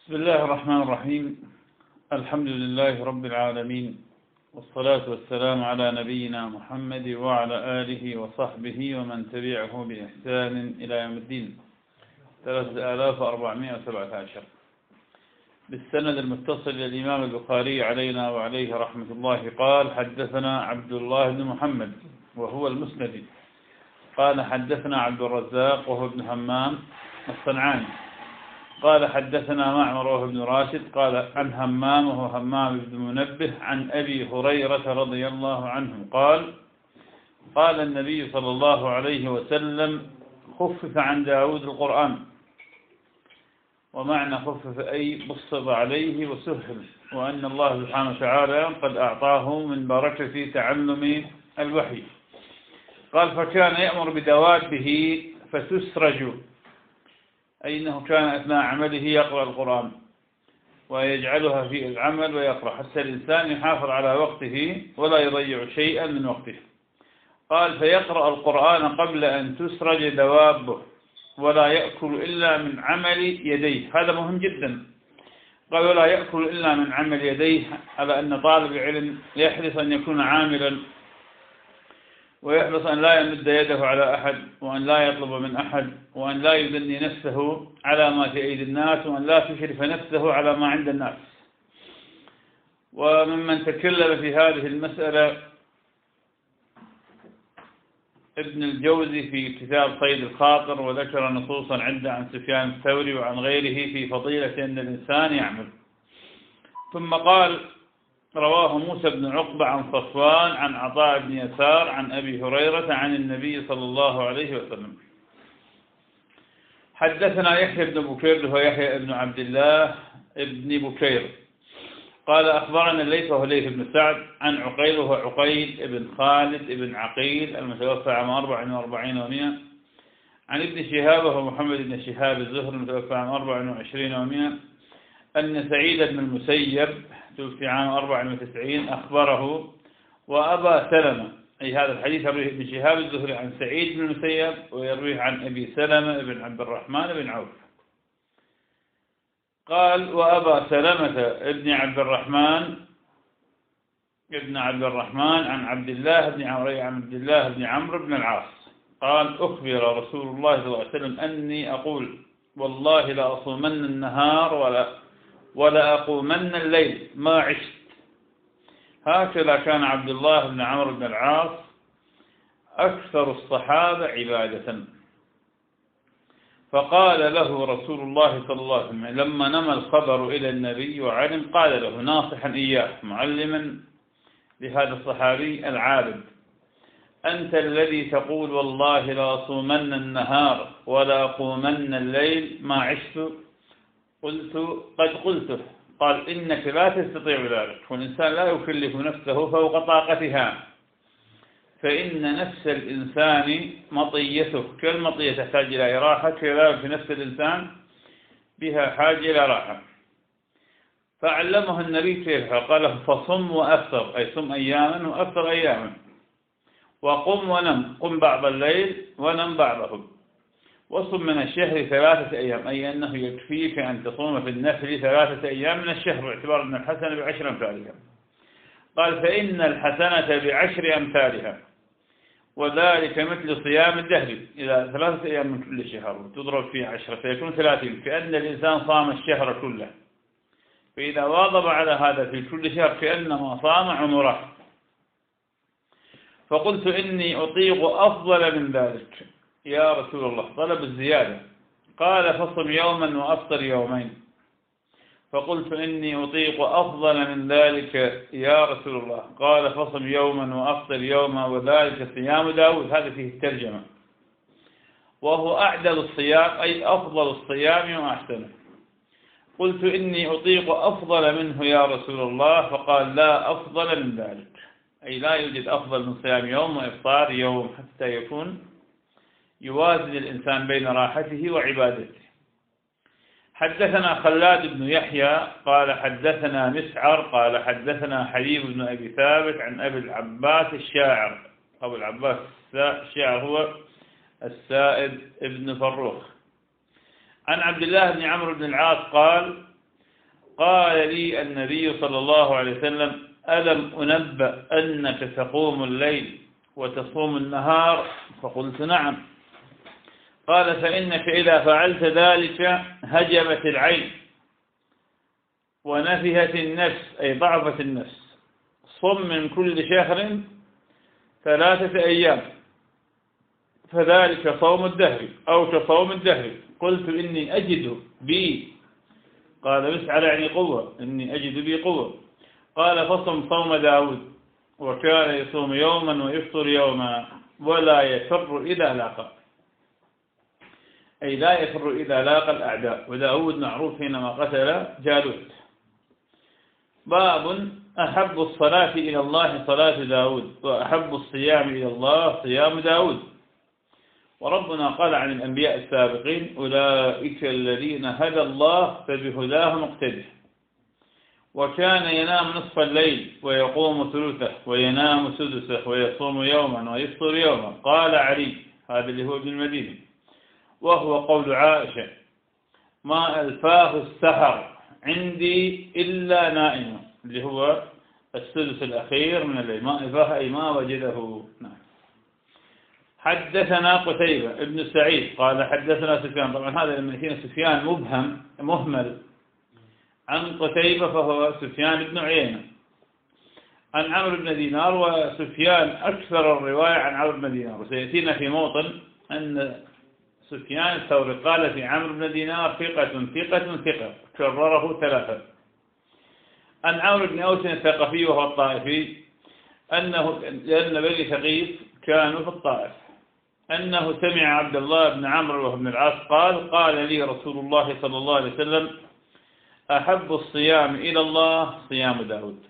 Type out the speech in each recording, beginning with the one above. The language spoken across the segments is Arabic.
بسم الله الرحمن الرحيم. الحمد لله رب العالمين، والصلاة والسلام على نبينا محمد وعلى آله وصحبه ومن تبعه بإحسان إلى يوم الدين. 3417 بالسند المتصل للإمام البخاري علينا وعليه رحمة الله قال: حدثنا عبد الله بن محمد وهو المسندي قال: حدثنا عبد الرزاق وهو ابن همام الصنعاني قال: حدثنا معمر وهو ابن راشد قال: عن همام وهو همام بن منبه عن أبي هريرة رضي الله عنه قال: قال النبي صلى الله عليه وسلم: خفف عن داود القرآن. ومعنى خفف أي بسط عليه وسهل، وأن الله سبحانه وتعالى قد أعطاه من بركة تعلم الوحي. قال: فكان يأمر بدوابه فتسرج، أي أنه كان أثناء عمله يقرأ القرآن ويجعلها في العمل ويقرأ حتى الإنسان يحافظ على وقته ولا يضيع شيئا من وقته. قال: فيقرأ القرآن قبل أن تسرج دوابه ولا يأكل إلا من عمل يديه. هذا مهم جدا. قال: ولا يأكل إلا من عمل يديه، على أن طالب العلم يحرص أن يكون عاملا، ويحرص أن لا يمد يده على أحد، وأن لا يطلب من أحد، وأن لا يدني نفسه على ما في أيدي الناس، وأن لا تشرف نفسه على ما عند الناس. وممن تكلم في هذه المسألة ابن الجوزي في كتاب صيد الخاطر، وذكر نصوصا عدة عن سفيان الثوري وعن غيره في فضيلة أن الإنسان يعمل. ثم قال: رواه موسى بن عقبة عن صفوان عن عطاء بن يسار عن أبي هريرة عن النبي صلى الله عليه وسلم. حدثنا يحيى بن بكير وهو يحيى بن عبد الله بن بكير قال: أخبرنا الليث وهو الليث بن سعد عن عقيل وهو عقيل بن خالد بن عقيل المتوفى عام 44 و100 عن ابن شهاب وهو محمد بن شهاب الزهري المتوفى عام 24 و100 أن سعيد بن المسيب توفي عام 94 أخبره وأبا سلمة، أي هذا الحديث يرويه ابن شهاب الزهري عن سعيد بن المسيب ويرويه عن أبي سلمة بن عبد الرحمن بن عوف. قال: وأبا سلمة ابن عبد الرحمن عن عبد الله بن عمرو بن العاص قال: أخبر رسول الله صلى الله عليه وسلم أني أقول: والله لأصومن النهار ولا أقومن الليل ما عشت. هكذا كان عبد الله بن عمرو بن العاص أكثر الصحابة عبادة. فقال له رسول الله صلى الله عليه وسلم لما نمى الخبر إلى النبي وعلم، قال له ناصحا إياه معلما لهذا الصحابي العابد: أنت الذي تقول والله لأصومن النهار ولا أقومن الليل ما عشت؟ قلت: قد قلته. قال: إنك لا تستطيع ذلك، والإنسان لا يكلف نفسه فوق طاقتها، فإن نفس الإنسان مطيته، كالمطية تحتاج إلى راحة، كذلك في نفس الإنسان بها حاجة إلى راحة. فعلمه النبي كيف، قال: فصم وأفطر، أي صم أياما وأفطر أياما، وقم ونم، قم بعض الليل ونم بعضه، وصم من الشهر 3 أيام، أي أنه يكفيك أن تصوم في النفل 3 أيام من الشهر، باعتبار أن الحسنة ب10 أمثالها. قال: فإن الحسنة ب10 أمثالها، وذلك مثل صيام الدهر، إلى 3 أيام من كل شهر تضرب في 10 فيكون 30، كأن الإنسان صام الشهر كله، فإذا واظب على هذا في كل شهر كأنما صام عمره. فقلت: إني أطيق أفضل من ذلك يا رسول الله، طلب الزيادة. قال: فصم يوما وأفطر يومين. فقلت: إني أطيق أفضل من ذلك يا رسول الله. قال: فصم يوما وأفطر يوما، وذلك صيام داود. هذا فيه الترجمة، وهو أعدل الصيام، أي أفضل الصيام وأحسنه. قلت: إني أطيق أفضل منه يا رسول الله. فقال: لا أفضل من ذلك، أي لا يوجد أفضل من صيام يوم وإفطار يوم، حتى يكون يوازن الإنسان بين راحته وعبادته. حدثنا خلاد بن يحيى قال: حدثنا مسعر قال: حدثنا حبيب بن أبي ثابت عن أبي العباس الشاعر. أبو العباس الشاعر هو السائب ابن فروخ عن عبد الله بن عمرو بن العاص قال: قال لي النبي صلى الله عليه وسلم: ألم أنبأ أنك تقوم الليل وتصوم النهار؟ فقلت: نعم. قال: فإنك إذا فعلت ذلك هجمت العين ونفهت النفس، أي ضعفت النفس. صم من كل شهر 3 أيام، فذلك صوم الدهر أو كصوم الدهر. قلت: إني أجد بي. قال: مسعر يعني قوة، إني أجد بي قوة. قال: فصم صوم داود، وكان يصوم يوما ويفطر يوما ولا يفر إذا لاقى، أي لا يفر إذا لاقى الأعداء. وداود معروف حينما قتل جالوت. باب أحب الصلاة إلى الله صلاة داود، وأحب الصيام إلى الله صيام داود. وربنا قال عن الأنبياء السابقين: أولئك الذين هدى الله فبهداه مقتده. وكان ينام نصف الليل ويقوم ثلثه وينام سدسه ويصوم يوما ويفطر يوما. قال علي، هذا اللي هو ابن المديني، وهو قول عائشة: ما ألفاه السحر عندي إلا نائم، اللي هو السدس الأخير من الليل. ما ألفاه أي ما وجده. نعم. حدثنا قتيبة ابن سعيد قال حدثنا سفيان. طبعا هذا لما يأتينا سفيان مبهم مهمل عن قتيبة فهو سفيان بن عيينة عن عمرو بن دينار. وسفيان أكثر الرواية عن عمرو بن دينار. وسيأتينا في موطن أن سفيان الثوري قال في عمرو بن دينار: ثقة ثقة ثقة، كرره 3. عن عمرو بن أوس الثقفي وهو الطائفي أنه لأن بني ثقيف كانوا في الطائف، أنه سمع عبد الله بن عمرو وهو بن العاص قال لي رسول الله صلى الله عليه وسلم: أحب الصيام إلى الله صيام داود،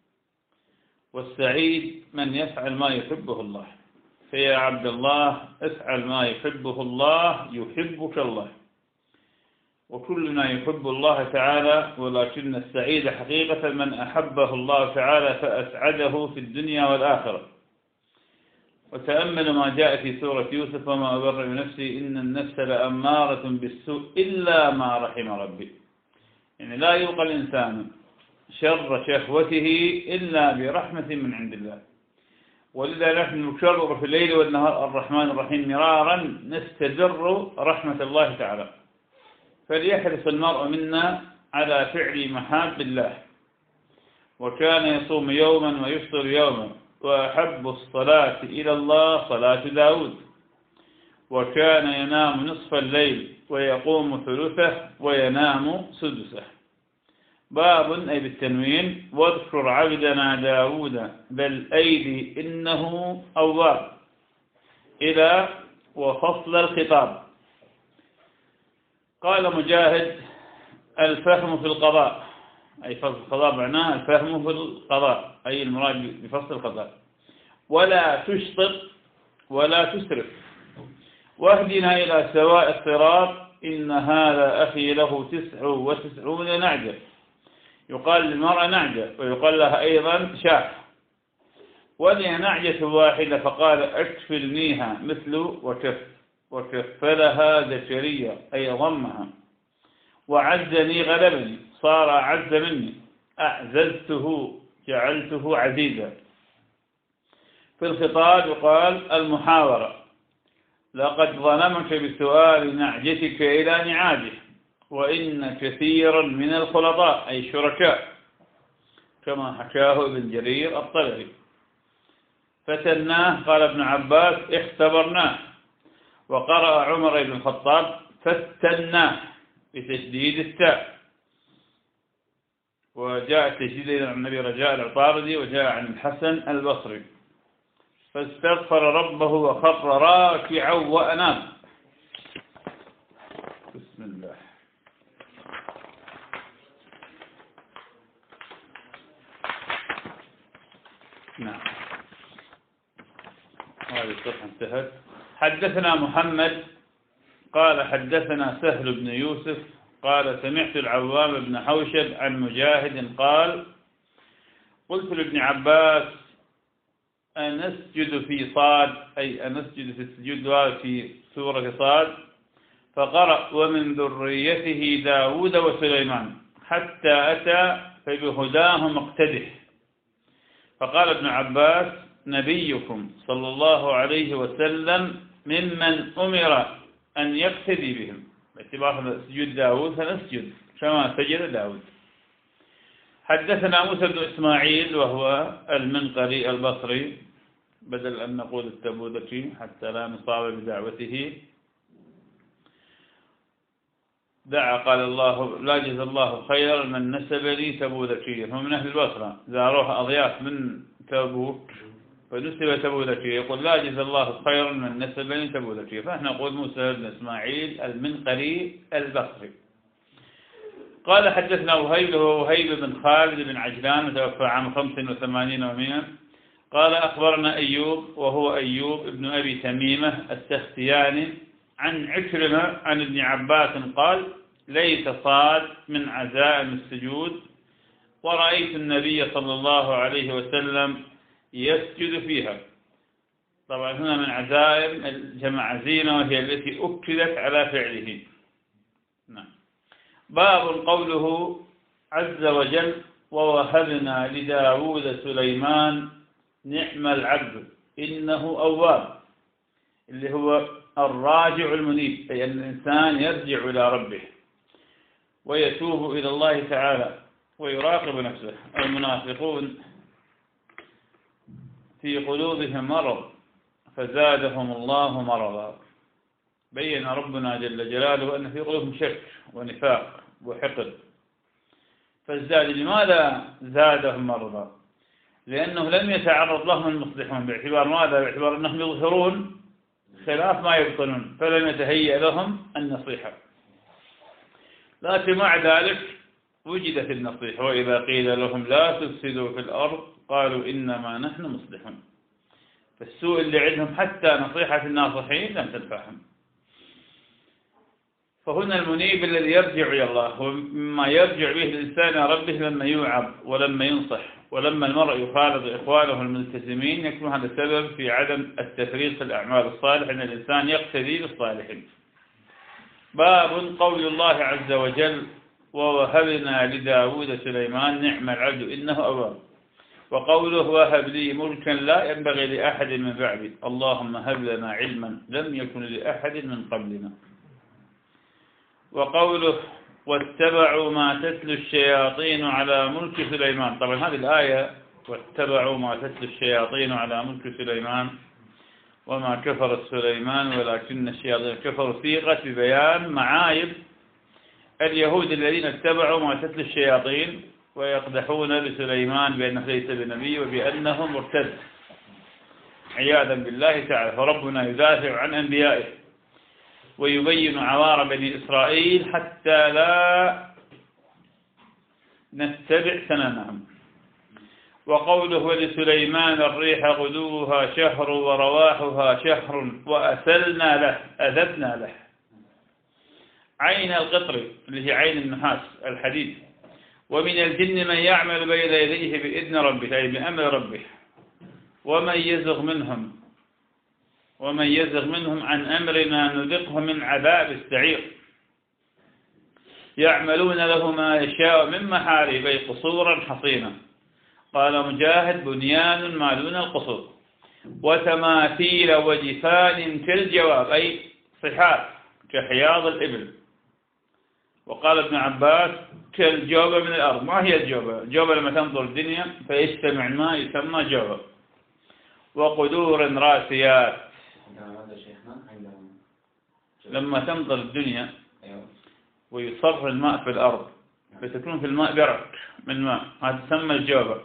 والسعيد من يفعل ما يحبه الله. فيا عبد الله افعل ما يحبه الله يحبك الله. وكلنا يحب الله تعالى، ولكن السعيد حقيقة من أحبه الله تعالى فأسعده في الدنيا والآخرة. وتأمل ما جاء في سورة يوسف: وما أبرئ نفسي إن النفس لأمارة بالسوء إلا ما رحم ربي. يعني لا يلقى الإنسان شر شهوته إلا برحمة من عند الله. ولذا نحن نكرر في الليل والنهار الرحمن الرحيم مرارا نستجر رحمة الله تعالى. فليحرص المرء منا على فعل محاب الله. وكان يصوم يوما ويفطر يوما. وأحب الصلاة إلى الله صلاة داود. وكان ينام نصف الليل ويقوم ثلثه وينام سدسه. باب أي بالتنوين: واذكر عبدنا داود بل أيدي إنه أواب، إلى وفصل الخطاب. قال مجاهد: الفهم في القضاء، أي فصل القضاء معناه الفهم في القضاء، أي المراد بفصل القضاء. ولا تشطط ولا تسرف، واهدنا إلى سواء الصراط، إن هذا أخي له 99 نعجة. يقال للمرأة نعجة، ويقال لها أيضا شاة. ولي نعجة واحدة فقال: أكفلنيها مثل وكفلها زكريا، أي ضمها. وعزني غلبني، صار أعز مني. أعززته جعلته عزيزا. في الخطاب يقال المحاورة: لقد ظلمك بسؤال نعجتك إلى نعاجه، وإن كثيرا من الخلطاء أي شركاء، كما حكاه ابن جرير الطبري. فتناه، قال ابن عباس: اختبرناه. وقرأ عمر بن الخطاب: فتناه بتشديد التاء. وجاء التشديد عن النبي رجاء العطاردي، وجاء عن الحسن البصري. فاستغفر ربه وخر راكعا وأناب. بسم الله. نعم، هذه الصفحة انتهت. حدثنا محمد قال حدثنا سهل بن يوسف قال سمعت العوام بن حوشب عن مجاهد قال: قلت لابن عباس: أنسجد في صاد، أي أنسجد في السجود في سورة صاد؟ فقرأ: ومن ذريته داود وسليمان. حتى أتى فبهداهم اقتده. فقال ابن عباس: نبيكم صلى الله عليه وسلم ممن أمر أن يقتدي بهم، باعتبار سجود داود فنسجد كما سجد داود. حدثنا موسى بن إسماعيل وهو المنقري البصري، بدل أن نقول التبوذكي حتى لا نصاب بدعوته. دعا قال الله: لا جزى الله خيرا من نسب لي تبوذكيا. هو من أهل البصرة، زاروها أضياف من تبوك فنسب تبوذكيا، يقول: لا جزى الله خيرا من نسب لي تبوذكيا. فإحنا نقول موسى بن إسماعيل المنقري البصري. قال: حدثنا وهيب بن خالد بن عجلان، متوفى عام 85 و100. قال: أخبرنا أيوب وهو أيوب ابن أبي تميمة السختياني عن عكرمة عن ابن عباس قال: ليس صاد من عزائم السجود، ورأيت النبي صلى الله عليه وسلم يسجد فيها. طبعا هنا من عزائم جمع عزيمة، وهي التي أكدت على فعله. نعم. باب قوله عز وجل: ووهبنا لداود سليمان نعم العبد إنه أواب، اللي هو الراجع المنيب، أي أن الإنسان يرجع إلى ربه ويتوب إلى الله تعالى ويراقب نفسه. المنافقون في قلوبهم مرض فزادهم الله مرضا. بين ربنا جل جلاله أن في قلوبهم شك ونفاق وحقد، فازداد. لماذا زادهم مرضا؟ لأنه لم يتعرض لهم المصلحون. باعتبار ماذا؟ باعتبار أنهم يظهرون خلاف ما يبطنون، فلم يتهيأ لهم النصيحة. لكن مع ذلك وجدت النصيحة: وإذا قيل لهم لا تفسدوا في الأرض قالوا إنما نحن مصلحون. فالسوء اللي عندهم حتى نصيحة الناصحين لم تنفعهم. فهنا المنيب الذي يرجع إلى الله، ومما يرجع به الإنسان إلى ربه لما يوعظ ولما ينصح ولما المرء يخالط إخوانه الملتزمين، يكون هذا السبب في عدم التفريط في الأعمال الصالحة، أن الإنسان يقتدي بالصالحين. باب قول الله عز وجل: ووهبنا لداود سليمان نعم العبد إنه أواب. وقوله: وهب لي ملكا لا ينبغي لأحد من بعدي اللهم هب لنا علما لم يكن لأحد من قبلنا. وقوله: واتبعوا ما تتلو الشياطين على ملك سليمان. طبعا هذه الآية: واتبعوا ما تتلو الشياطين على ملك سليمان وما كفر سليمان ولكن الشياطين كفروا، صيغة ببيان معايب اليهود الذين اتبعوا ما تتلو الشياطين ويقدحون بسليمان بأنه ليس بنبي وبأنه مرتد عياذا بالله تعالى. فربنا يدافع عن أنبيائه ويبين عوار بني إسرائيل حتى لا نتبع سننهم. وقوله: ولسليمان الريح غدوها شهر ورواحها شهر وأسلنا له، أذبنا له عين القطر اللي هي عين النحاس الحديد. ومن الجن من يعمل بين يديه بإذن ربه، أي بأمر ربه. ومن يزغ منهم عن أمرنا نذقه من عذاب السعير. يعملون له ما يشاء من محاريب، أي قصورا حصينا. قال مجاهد: بنيان ما دون القصور. وتماثيل وجفان كالجواب، أي صحات كحياض الإبل. وقال ابن عباس: كالجوبة من الأرض. ما هي الجوبة؟ الجوبة لما تنظر الدنيا فيجتمع الماء يسمى جوبة. وقدور راسيات، لما تنظر الدنيا ويصر الماء في الأرض فتكون في الماء برك من ماء، هذا تسمى الجوبة.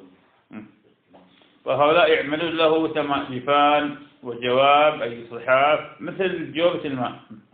وهؤلاء يعملون له جفان وجواب، أي صحاف مثل جوبة الماء.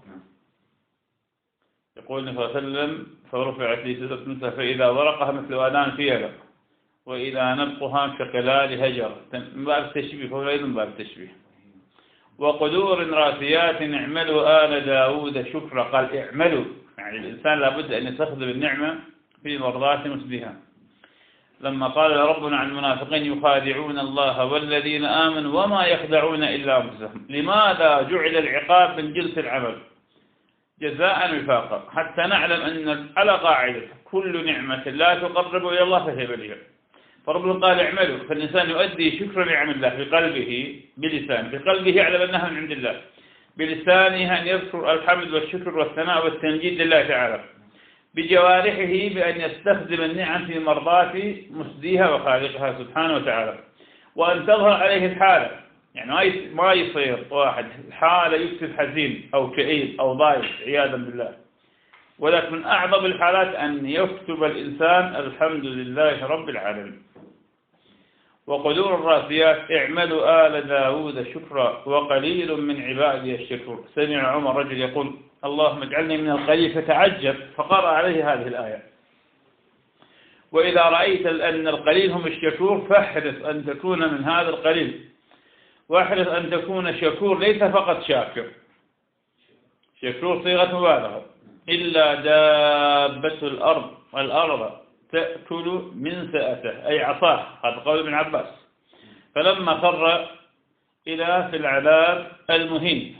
يقول النبي صلى الله عليه وسلم: فرفعت لي سدرة مثل فإذا ورقها مثل آذان فيلة وإذا نبقها كقلال هجر. من باب التشبيه، فهو أيضا من باب التشبيه. وقدور راسيات اعملوا آل داود شكرا. قال اعملوا، يعني الإنسان لابد أن يستخدم النعمة في مرضاة مسدها. لما قال ربنا عن المنافقين: يخادعون الله والذين آمنوا وما يخدعون إلا أنفسهم. لماذا جعل العقاب من جنس العمل؟ جزاء وفاقا، حتى نعلم أن على قاعدة كل نعمة لا تقرب إلى الله فهي بليغة. فربنا قال اعملوا، فالإنسان يؤدي شكر نعم الله بقلبه بلسانه، بقلبه يعلم أنها من عند الله، بلسانه أن يذكر الحمد والشكر والثناء والتمجيد لله تعالى، بجوارحه بأن يستخدم النعم في مرضاة مسديها وخالقها سبحانه وتعالى، وأن تظهر عليه الحالة. يعني ما يصير واحد حالة يكتب حزين أو كئيب أو ضايق عياذا بالله، ولكن من أعظم الحالات أن يكتب الإنسان الحمد لله رب العالمين. وقدور الراسيات اعملوا آل داود شكرا وقليل من عبادي الشكور. سمع عمر رجل يقول اللهم اجعلني من القليل فتعجب، فقرأ عليه هذه الآية. وإذا رأيت أن القليل هم الشكور فاحرص أن تكون من هذا القليل، واحرص أن تكون شكور ليس فقط شاكر. شكور صيغة مبالغة. إلا دابة الأرض تأكل من سأته أي عصاه، هذا قول ابن عباس. فلما خر إلى في العذاب المهين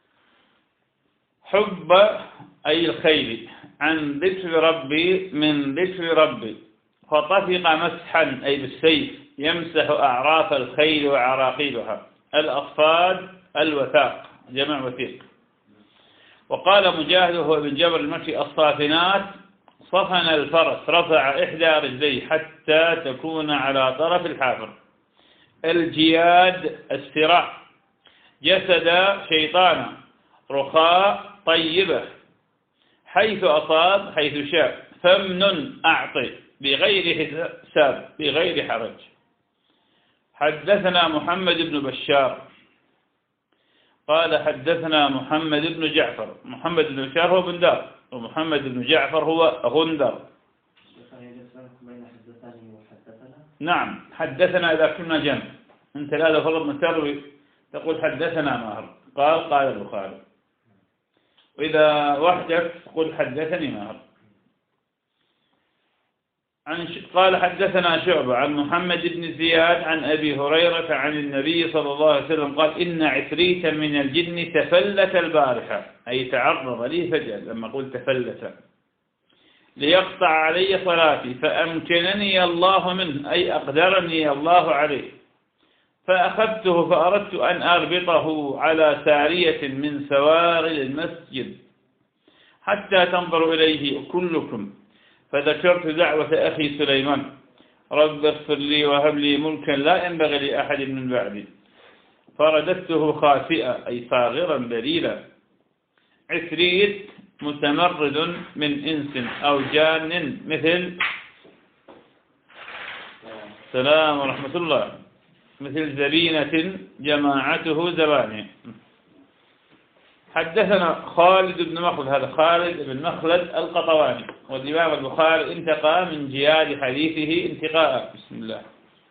حب أي الخيل عن ذكر ربي من ذكر ربي، فطفق مسحا أي بالسيف يمسح أعراف الخيل وعراقيلها. الأصفاد الوثاق جمع وثيق. وقال مجاهد وهو ابن جبر المكي الصافنات صفن الفرس رفع إحدى رجليه حتى تكون على طرف الحافر. الجياد السراع جسد شيطانا رخاء طيبة حيث أصاب حيث شاء فمن أعطي بغير حساب بغير حرج. حدثنا محمد بن بشار قال حدثنا محمد بن جعفر. محمد بن بشار هو بندار، ومحمد بن جعفر هو غندر. نعم حدثنا إذا كنا جنب، أنت لا فرض من تروي تقول حدثنا ماهر قال البخاري، وإذا وحدك تقول حدثني ماهر. قال حدثنا شعبة عن محمد بن زياد عن أبي هريرة عن النبي صلى الله عليه وسلم قال إن عفريتا من الجن تفلت البارحة أي تعرض لي فجأة، لما قلت تفلت ليقطع علي صلاتي فأمكنني الله منه أي أقدرني الله عليه، فأخذته فأردت أن أربطه على سارية من سوار المسجد حتى تنظر إليه كلكم، فذكرت دعوة أخي سليمان رب اغفر لي وهب لي ملكا لا ينبغي لأحد من بعدي، فرددته خاسئا أي صاغرا ذليلا. عفريت متمرد من إنس أو جان مثل سلام ورحمة الله مثل زبينة جماعته زبانه. حدثنا خالد بن مخلد، هذا خالد بن مخلد القطواني، والإمام البخاري انتقى من جياد حديثه انتقاء. بسم الله.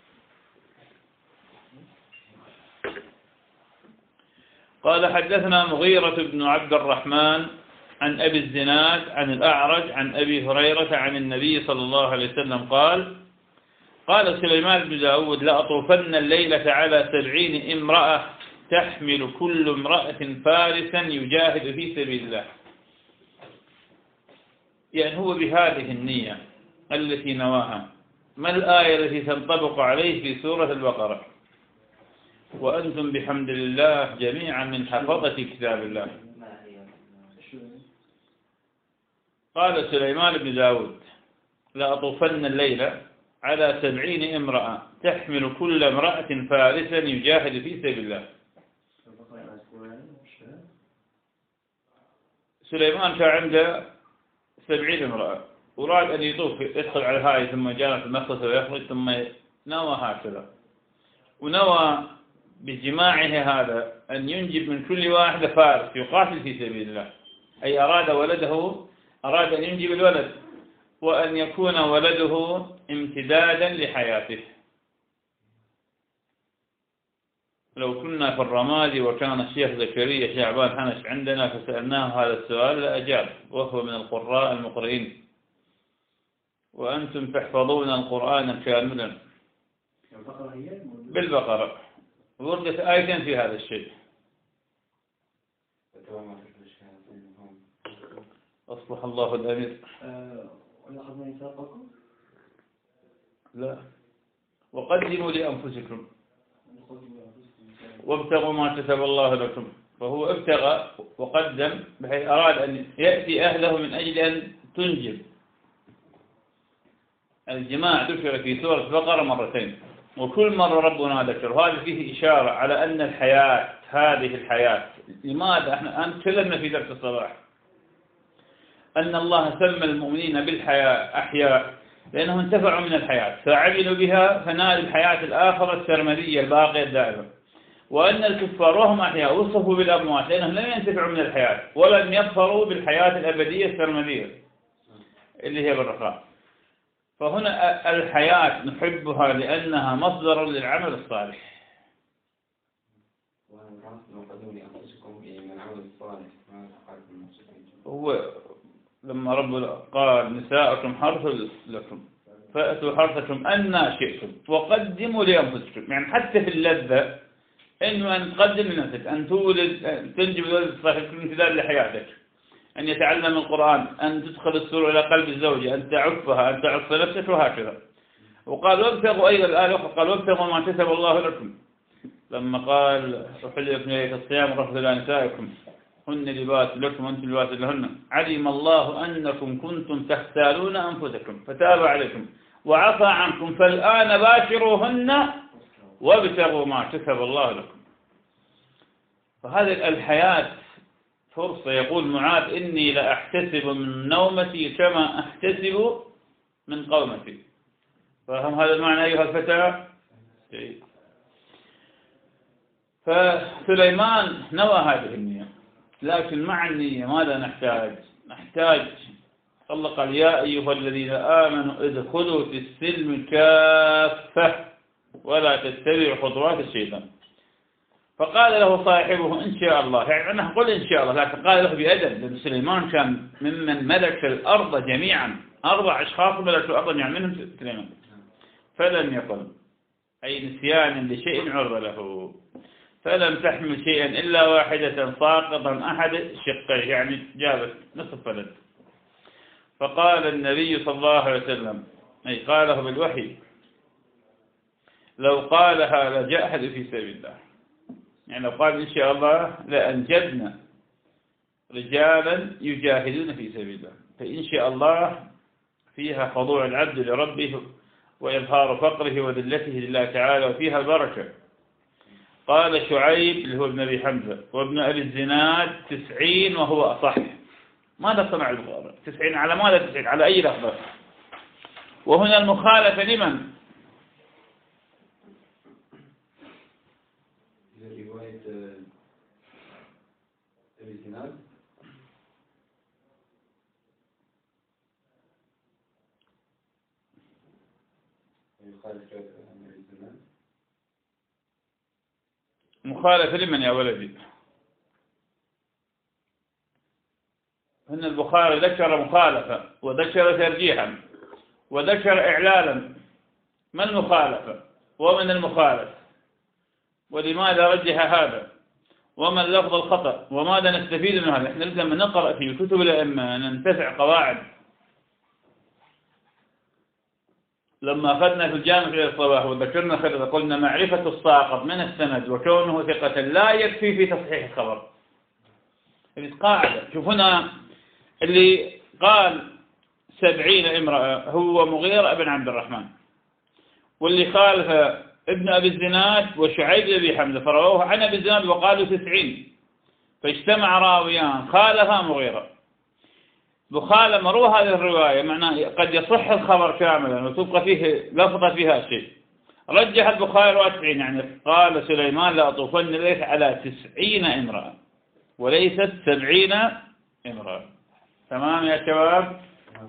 قال حدثنا مغيرة بن عبد الرحمن عن أبي الزناد عن الأعرج عن أبي هريرة عن النبي صلى الله عليه وسلم قال سليمان بن داود لأطوفن الليلة على 70 امرأة تحمل كل امرأة فارسا يجاهد في سبيل الله. يعني هو بهذه النية التي نواها. ما الآية التي تنطبق عليه في سورة البقرة؟ وأنتم بحمد الله جميعا من حفظة كتاب الله. قال سليمان بن داود لأطوفن الليلة على 70 امرأة تحمل كل امرأة فارسا يجاهد في سبيل الله. سليمان كان عنده 70 امرأة، وراد أن يطوف يدخل على هاي ثم جاء في المخلص ويخرج، ثم نوى هكذا، ونوى بجماعه هذا أن ينجب من كل واحدة فارس يقاتل في سبيل الله، أي أراد أن ينجب الولد وأن يكون ولده امتدادا لحياته. لو كنا في الرمادي وكان الشيخ زكريا شعبان حنش عندنا فسألناه هذا السؤال لأجاب، وهو من القراء المقرئين، وأنتم تحفظون القرآن كاملا بالبقرة. وردت آيتين في هذا الشيء. أصلح الله الأمير. ولقد ميثاقكم. لا، وقدموا لأنفسكم وابتغوا ما كتب الله لكم. فهو ابتغى وقدم بحيث أراد أن يأتي أهله من أجل أن تنجب. الجماع ذكر في سورة البقرة مرتين، وكل مرة ربنا ذكر، وهذا فيه إشارة على أن الحياة، هذه الحياة، لماذا احنا تكلمنا في درس الصباح أن الله سمى المؤمنين بالحياة أحياء لأنهم انتفعوا من الحياة فعملوا بها فنالوا الحياة الآخرة السرمدية الباقية الدائمة، وأن الكفار وهم أحياء وصفوا بالأموات لأنهم لم ينتفعوا من الحياة ولم يظفروا بالحياة الأبدية السرمدية اللي هي بالرخاء. فهنا الحياة نحبها لأنها مصدر للعمل الصالح. هو لما ربنا قال نساءكم حرث لكم فأتوا حرثكم أنى شئتم وقدموا لأنفسكم، يعني حتى في اللذة إنه أن تقدم لنفسك، أن تولد، تنجب الولد صاحبك امتداد لحياتك، أن يتعلم القرآن، أن تدخل السرور إلى قلب الزوجة، أن تعفها، أن تعف نفسك، وهكذا. وقال وابتغوا أيضا الآية الأخرى قال وابتغوا ما كتب الله لكم، لما قال أحل لكم ليلة الصيام الرفث إلى نسائكم هن لباس لكم وأنتم لباس لهن علم الله أنكم كنتم تختالون أنفسكم فتاب عليكم وعفى عنكم فالآن باشروهن وابتغوا ما كتب الله لكم. فهذه الحياة فرصة. يقول معاذ إني لأحتسب من نومتي كما أحتسب من قومتي. فهم هذا المعنى أيها الفتى؟ جيد. فسليمان نوى هذه النية، لكن مع النية ماذا نحتاج الله قال يا أيها الذين آمنوا ادخلوا في السلم كافة ولا تتبعوا خطوات الشيطان. فقال له صاحبه إن شاء الله، يعني أنا أقول إن شاء الله، لكن قال له بأدب، لأن سليمان كان ممن ملك الأرض جميعا، 4 أشخاص ملكوا الأرض جميعا منهم سليمان، فلم يقل أي نسيان لشيء عرض له، فلم تحمل شيئا إلا واحدة ساقطا أحد شقيه، يعني جابت نصف فلد. فقال النبي صلى الله عليه وسلم، أي قاله بالوحي، لو قالها لجاهد في سبيل الله، يعني لو قال إن شاء الله لأنجبنا رجالا يجاهدون في سبيل الله. فإن شاء الله فيها خضوع العبد لربه وإظهار فقره وذلته لله تعالى، وفيها البركة. قال شعيب اللي هو ابن أبي حمزة وابن أبي الزناد 90 وهو أصح. ماذا صنع البخاري؟ 90 على ماذا 90؟ على أي لفظة؟ وهنا المخالفة لمن؟ رواية أبي الزناد مخالفة لمن يا ولدي؟ هن البخاري ذكر مخالفة وذكر ترجيحا وذكر إعلالا. ما المخالفة ومن المخالف ولماذا رجح هذا وما اللفظ الخطأ وماذا نستفيد من هذا؟ احنا لما نقرأ في كتب الأئمة ننتفع قواعد. لما أخذنا في الجامع في الصباح وذكرنا خلال قلنا معرفة الساقط من السند وكونه ثقة لا يكفي في تصحيح الخبر. قاعدة. شوف هنا اللي قال 70 امرأة هو مغيرة بن عبد الرحمن، واللي خالف ابن أبي الزناد وشعيب بن أبي حمزة فرووه عن أبي الزناد وقالوا 90، فاجتمع راويان خالفا مغيرة. بخالة مروا هذه الرواية معناه قد يصح الخبر كاملا وتبقى فيه لفظة فيها شيء. رجح البخاري 90، يعني قال سليمان لأطوفن الليل على 90 امرأة وليست 70 امرأة. تمام يا شباب؟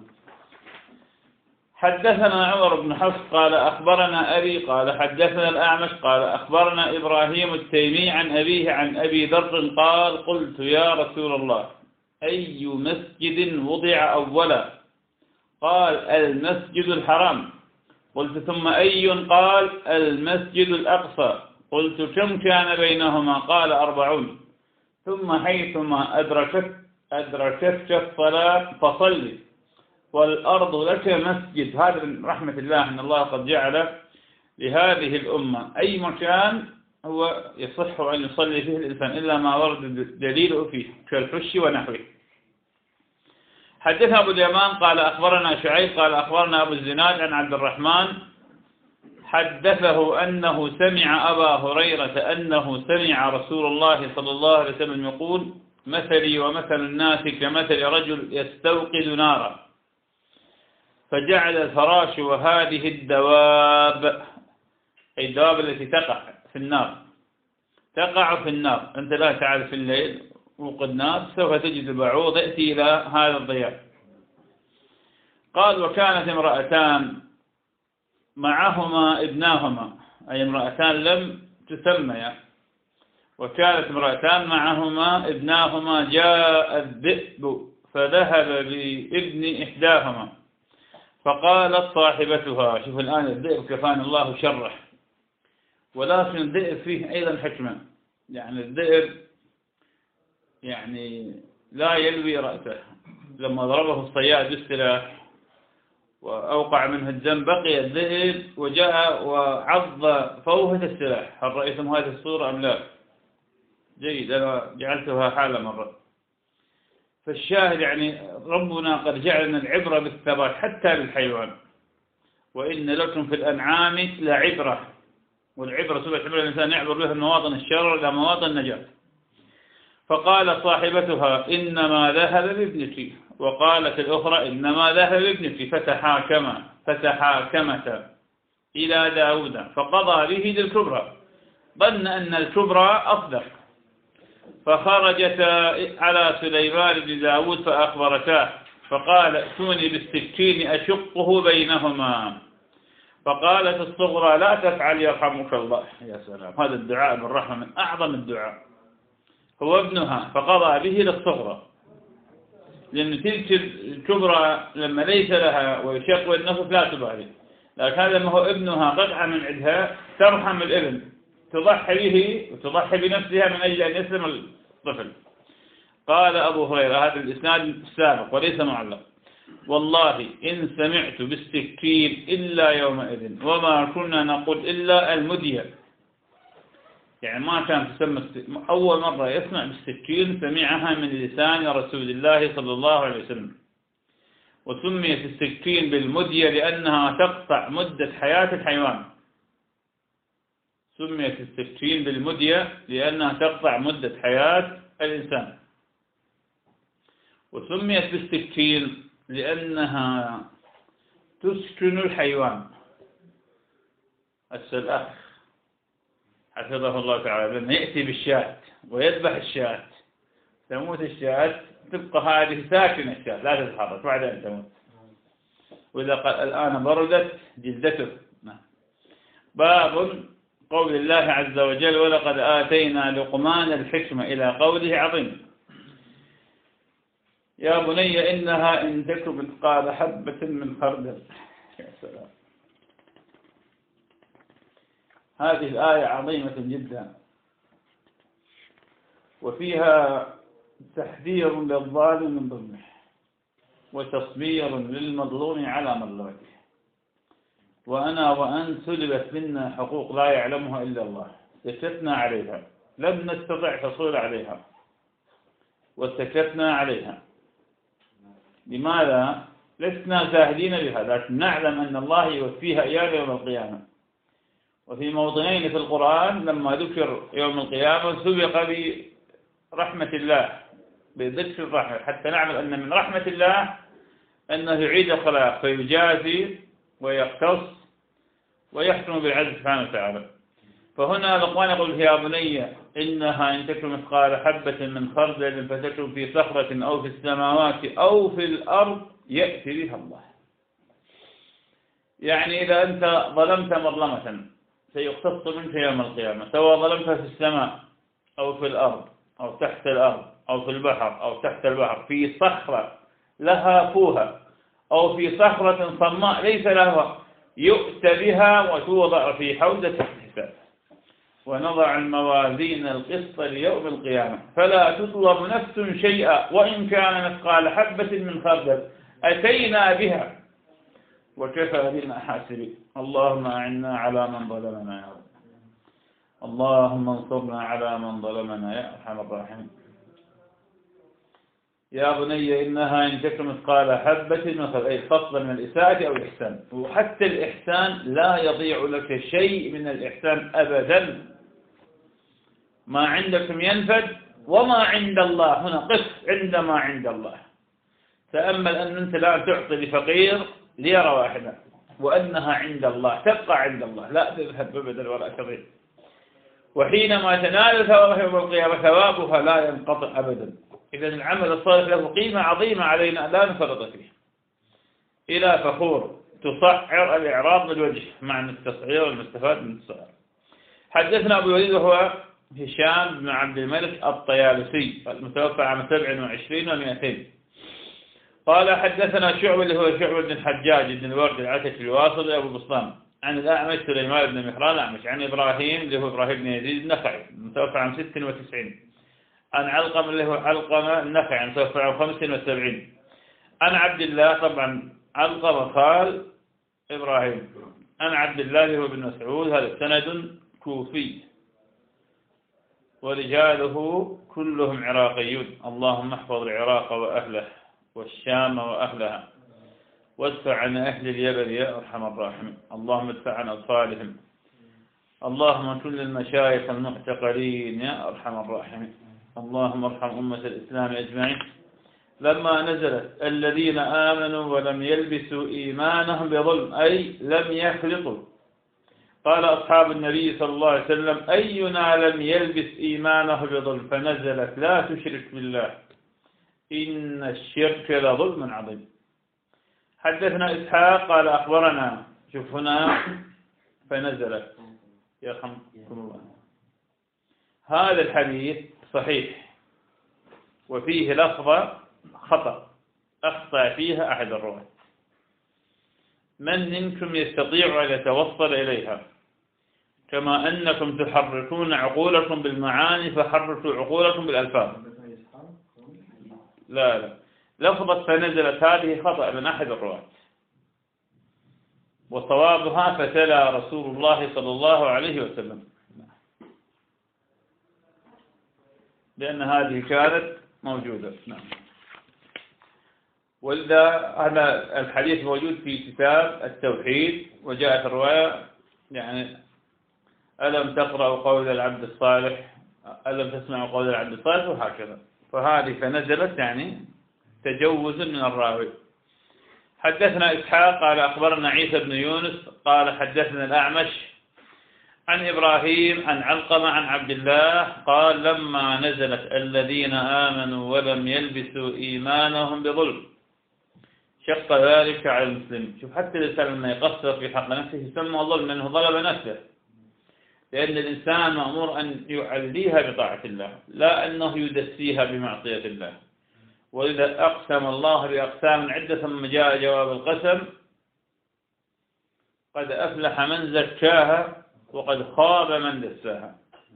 حدثنا عمر بن حفص قال أخبرنا أبي قال حدثنا الأعمش قال أخبرنا إبراهيم التيمي عن أبيه عن أبي ذر قال قلت يا رسول الله أي مسجد وضع أولا؟ قال المسجد الحرام. قلت ثم أي؟ قال المسجد الأقصى. قلت كم كان بينهما؟ قال 40. ثم حيثما أدركتك الصلاة فصلي والأرض لك مسجد. هذا من رحمة الله أن الله قد جعل لهذه الأمة أي مكان هو يصح أن يصلي فيه الإنسان إلا ما ورد دليله فيه كالحش ونحوه. حدث أبو اليمان قال أخبرنا شعيب قال أخبرنا أبو الزناد عن عبد الرحمن حدثه أنه سمع أبا هريرة أنه سمع رسول الله صلى الله عليه وسلم يقول مثلي ومثل الناس كمثل رجل يستوقد نارا فجعل الفراش وهذه الدواب، أي الدواب التي تقع في النار، تقع في النار. أنت لا تعرف في الليل وقد نار سوف تجد البعوض يأتي إلى هذا الضياء. قال وكانت امرأتان معهما ابناهما، أي امرأتان لم تسميا، وكانت امرأتان معهما ابناهما جاء الذئب فذهب بابن إحداهما فقالت صاحبتها. شوف الآن الذئب كفان الله شره، ولكن الذئب فيه أيضا حكمة. يعني الذئب يعني لا يلوي رأسه. لما ضربه الصياد بالسلاح وأوقع منه الدم بقي الذئب وجاء وعض فوهة السلاح. هل رأيتم هذه الصورة أم لا؟ جيد، أنا جعلتها حالة مرة. فالشاهد يعني ربنا قد جعلنا العبرة بالثبات حتى للحيوان. وإن لكم في الأنعام لعبرة، والعبرة سبحانه وتعالى الإنسان يعبر بها من مواطن الشر إلى مواطن النجاة. فقالت صاحبتها إنما ذهب بابنتي، وقالت الأخرى إنما ذهب بابنتي، فتحاكمتا إلى داود فقضى به للكبرى، ظن أن الكبرى أصدق. فخرجتا على سليمان بن داود فأخبرتاه فقال ائتوني بالسكين أشقه بينهما. فقالت الصغرى لا تفعل يرحمك الله. يا سلام، هذا الدعاء بالرحمة من أعظم الدعاء. هو ابنها فقضى به للصغرى، لأن تلك الكبرى لما ليس لها ويشق النفس لا تبالي، لكن هذا ما هو ابنها قطعة من عندها ترحم الابن، تضحي به وتضحي بنفسها من أجل أن يسلم الطفل. قال أبو هريرة، هذا الإسناد السابق وليس معلق، والله إن سمعت بالسكين إلا يومئذ وما كنا نقول إلا المدية. يعني ما كان تسمى أول مرة يسمع بالسكين سمعها من لسان رسول الله صلى الله عليه وسلم. وسميت السكين بالمدية لأنها تقطع مدة حياة الحيوان. سميت السكين بالمدية لأنها تقطع مدة حياة الإنسان. وسميت بالسكين لأنها تسكن الحيوان. الأخ حفظه الله تعالى لما يأتي بالشاة ويذبح الشاة، تموت الشاة تبقى هذه ساكنة الشاة لا تتحرك بعد أن تموت. وإذا قال الآن بردت جلدته. باب قول الله عز وجل ولقد آتينا لقمان الحكمة إلى قوله عظيم يا بني إنها إن تك مثقال حبة من خردل. يا سلام، هذه الآية عظيمة جدا، وفيها تحذير للظالم من ظلمه وتصبير للمظلوم على مظلمته. وأنا وأن سلبت منا حقوق لا يعلمها إلا الله، سكتنا عليها، لم نستطع الحصول عليها وسكتنا عليها. لماذا؟ لسنا زاهدين بها، لكن نعلم أن الله يوفيها إيانا يوم القيامة. وفي موضعين في القرآن لما ذكر يوم القيامة سبق برحمة الله، بذكر الرحمة، حتى نعلم أن من رحمة الله أنه يعيد الخلائق فيجازي ويقتص ويحكم بالعدل سبحانه وتعالى. فهنا لقمان يقول يا بني إنها إن تكن مثقال حبة من خردل فتكن في صخرة أو في السماوات أو في الأرض يأتي بها الله. يعني إذا أنت ظلمت مظلمة سيقتص منك يوم القيامة، سواء ظلمتها في السماء أو في الأرض أو تحت الأرض أو في البحر أو تحت البحر، في صخرة لها فوها أو في صخرة صماء ليس لها، يؤتى بها وتوضع في حوزة الحساب. ونضع الموازين القسط ليوم القيامة فلا تظلم نفس شيئا وإن كان مثقال حبة من خردل أتينا بها وكفى بنا حاسبين. اللهم أعنا على من ظلمنا يا رب. اللهم انصرنا على من ظلمنا يا أرحم الراحمين. يا بني إنها إن تك مثقال حبة من خردل، أي فضلا من الإساءة أو الإحسان. وحتى الإحسان لا يضيع لك شيء من الإحسان أبدا. ما عندكم ينفد وما عند الله، هنا قف عندما عند الله. تأمل أن أنت لا تعطي لفقير ليرة واحدة، وأنها عند الله تبقى عند الله لا تذهب أبدا ولا تضيع. وحينما تنال ثوابها يوم القيامة ثوابها لا ينقطع أبدا. إذا العمل الصالح له قيمة عظيمة علينا لا نفرط فيه. إلى فخور تصعر الإعراض بالوجه معنى التصعير والمستفاد من التصعير. حدثنا أبو الوليد وهو هشام بن عبد الملك الطيالسي المتوفى عام 27 و200. قال حدثنا شعبة اللي هو شعبة بن الحجاج بن الورد العتكي الواصلي أبو بسطام عن الأعمش سليمان بن مهران الأعمش عن إبراهيم اللي هو إبراهيم بن يزيد النخعي المتوفى عام 96. عن علقمة اللي هو علقمة النخعي المتوفى عام 75. عن عبد الله طبعا علقمة قال إبراهيم عن عبد الله اللي هو بن مسعود. هذا سند كوفي ورجاله كلهم عراقيون. اللهم احفظ العراق وأهله والشام وأهلها وادفع عن أهل اليمن يا أرحم الراحمين. اللهم ادفع عن أطفالهم. اللهم كل المشايخ المعتقلين يا أرحم الراحمين. اللهم ارحم أمة الإسلام أجمعين. لما نزلت الذين آمنوا ولم يلبسوا إيمانهم بظلم أي لم يخلطوا، قال أصحاب النبي صلى الله عليه وسلم أينا لم يلبس إيمانه بظلم، فنزلت لا تشرك بالله إن الشرك لظلم عظيم. حدثنا إسحاق قال أخبرنا، شوف هنا فنزلت يرحمكم الله. هذا الحديث صحيح وفيه لفظة خطأ أخطأ فيها أحد الرواة. من منكم يستطيع أن يتوصل إليها؟ كما أنكم تحركون عقولكم بالمعاني فحركوا عقولكم بالألفاظ. لا لفظة فنزلت هذه خطأ من أحد الرواة، وصوابها فتلا رسول الله صلى الله عليه وسلم، لأن هذه كانت موجودة. نعم. ولذا هذا الحديث موجود في كتاب التوحيد، وجاءت الرواية يعني ألم تقرأ قول العبد الصالح، ألم تسمع قول العبد الصالح، وهكذا. فهذه فنزلت يعني تجوز من الراوي. حدثنا إسحاق قال أخبرنا عيسى بن يونس قال حدثنا الأعمش عن إبراهيم عن علقمة عن عبد الله قال لما نزلت الذين آمنوا ولم يلبسوا إيمانهم بظلم شق ذلك على المسلم. شوف حتى الإنسان لما يقصر في حق نفسه يسمى ظلم لأنه ظلم نفسه، لأن الإنسان مأمور أن يعليها بطاعة الله لا أنه يدسيها بمعصية الله. وإذا أقسم الله بأقسام عدة ثم جاء جواب القسم قد أفلح من زكاها وقد خاب من دساها.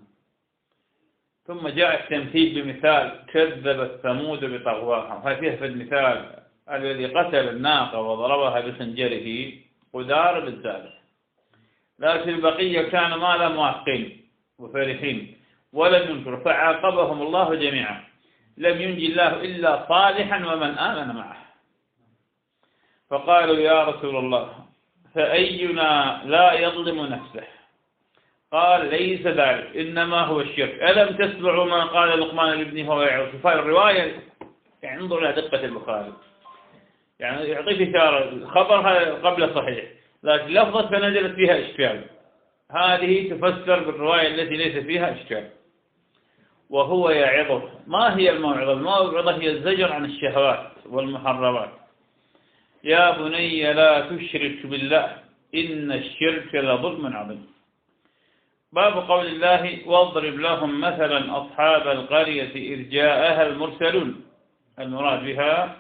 ثم جاء التمثيل بمثال كذبت ثمود بطغواها، وهذا في المثال الذي قتل الناقة وضربها بخنجره قدار بالثالث، لكن البقية كانوا ما لا موافقين وفرحين ولم ينكروا فعاقبهم الله جميعا. لم ينجي الله إلا صالحا ومن آمن معه. فقالوا يا رسول الله فأينا لا يظلم نفسه؟ قال ليس ذلك إنما هو الشرك. ألم تسمعوا ما قال لقمان لابنه وهو يعظه؟ الرواية يعني انظر إلى دقة البخاري، يعني يعطيك إشارة الخبر قبل صحيح، لكن لفظة فنزلت فيها إشكال، هذه تفسر بالرواية التي ليس فيها إشكال. وهو يعظه. ما هي الموعظة؟ الموعظة هي الزجر عن الشهوات والمحرمات. يا بني لا تشرك بالله إن الشرك لظلم عظيم. باب قول الله واضرب لهم مثلا أصحاب القرية إذ جاءها المرسلون، المراد بها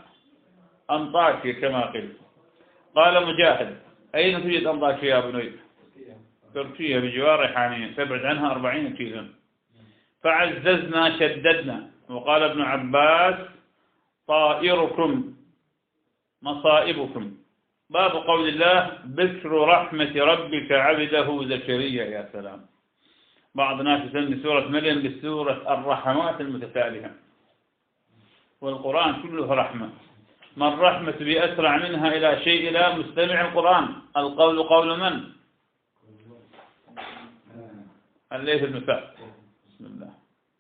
أنطاكيا كما قيل. قال مجاهد أين توجد أنطاكيا يا بني؟ تركيا بجوار ريحانية تبعد عنها 40 كيلو. فعززنا شددنا. وقال ابن عباس طائركم مصائبكم. باب قول الله بشر رحمة ربك عبده زكريا. يا سلام، بعض الناس يسمي سورة مريم بسورة الرحمات المتتالية، والقرآن كله رحمة. ما الرحمة بأسرع منها إلى شيء إلى مستمع القرآن. القول قول من؟ الليث بن سعد. بسم الله.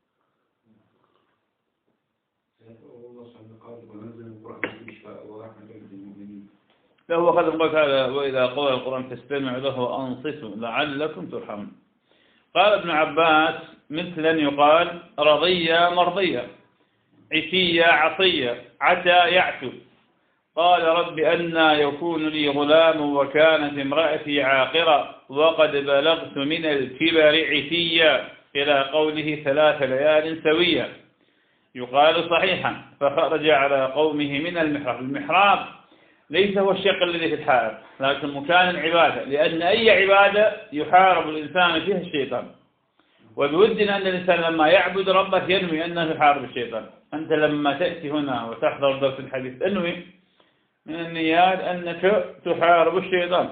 فهو قد قلت هذا وإذا قرأ القرآن فاستمعوا له وأنصتوا لعلكم ترحمون. قال ابن عباس مثلا يقال رضية مرضية، عتية عطية، عتى يعتو. قال رب أنى يكون لي غلام وكانت امرأتي عاقرة وقد بلغت من الكبر عتيا إلى قوله 3 ليال سوية. يقال صحيحا فخرج على قومه من المحراب. المحراب ليس هو الشق الذي في الحائط، لكن مكان العبادة، لأن أي عبادة يحارب الإنسان فيها الشيطان. وبودنا أن الإنسان لما يعبد ربك ينوي أنه يحارب الشيطان. أنت لما تأتي هنا وتحضر درس الحديث انوي من النيات أنك تحارب الشيطان.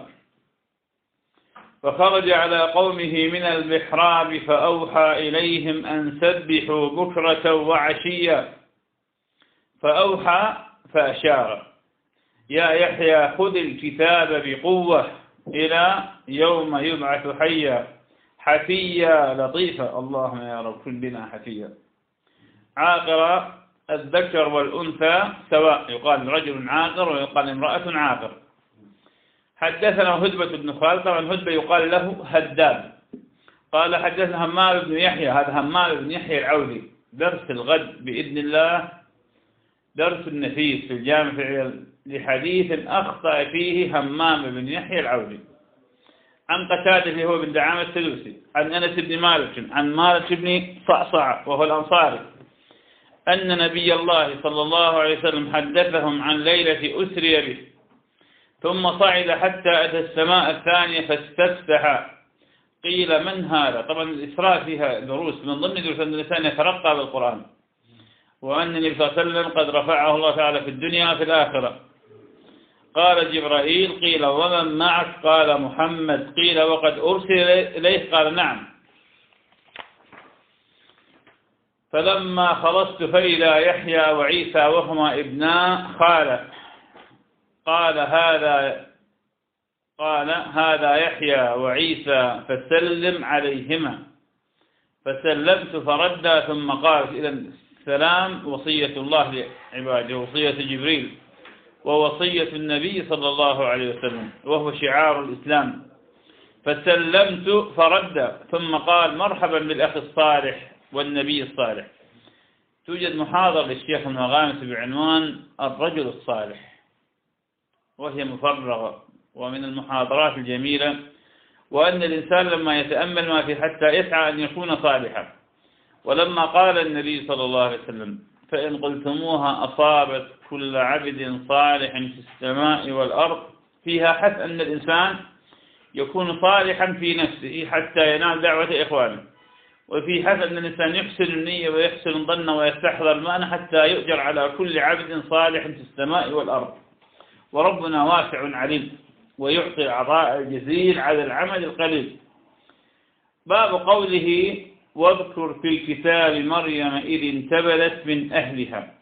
فخرج على قومه من المحراب فأوحى إليهم أن سبحوا بكرة وعشيا. فأوحى فأشار يا يحيى خذ الكتاب بقوة إلى يوم يبعث حيا حفيا لطيفا. اللهم يا رب كن بنا حفيا. عاقر الذكر والأنثى سواء، يقال رجل عاقر ويقال امرأة عاقر. حدثنا هدبة بن خالد، طبعا هدبة يقال له هداب. قال حدثنا همام بن يحيى، هذا همام بن يحيى العودي. درس الغد بإذن الله درس النفيس في الجامع لحديث أخطأ فيه همام بن يحيى العودي عن قتادة اللي هو بن دعامة السدوسي عن أنس بن مالك عن مالك بن صعصعة وهو الأنصاري أن نبي الله صلى الله عليه وسلم حدثهم عن ليلة أسري به ثم صعد حتى أتى السماء الثانية فاستفتح. قيل من هذا؟ طبعا الإسراء فيها دروس، من ضمن دروس أن الإنسان يترقى بالقرآن، وأن النبي صلى الله عليه وسلم قد رفعه الله تعالى في الدنيا وفي الآخرة. قال جبرائيل قيل ومن معك؟ قال محمد. قيل وقد أرسل إليه؟ قال نعم. فلما خلصت فإذا يحيى وعيسى وهما ابنا خالة. قال هذا يحيى وعيسى فسلم عليهما. فسلمت فرد ثم قال إذا السلام وصية الله لعباده، وصية جبريل، ووصية النبي صلى الله عليه وسلم، وهو شعار الإسلام. فسلمت فرد ثم قال مرحبا بالأخ الصالح والنبي الصالح. توجد محاضرة للشيخ ابن غامس بعنوان الرجل الصالح، وهي مفرغة ومن المحاضرات الجميلة، وأن الإنسان لما يتأمل ما فيه حتى يسعى أن يكون صالحا. ولما قال النبي صلى الله عليه وسلم فإن قلتموها أصابت كل عبد صالح في السماء والأرض، فيها حث أن الإنسان يكون صالحا في نفسه حتى ينال دعوة إخوانه، وفي حث أن الإنسان يحسن النية ويحسن الظن ويستحضر المعنى حتى يؤجر على كل عبد صالح في السماء والأرض. وربنا واسع عليم ويعطي العطاء الجزيل على العمل القليل. باب قوله واذكر في الكتاب مريم إذ انتبذت من أهلها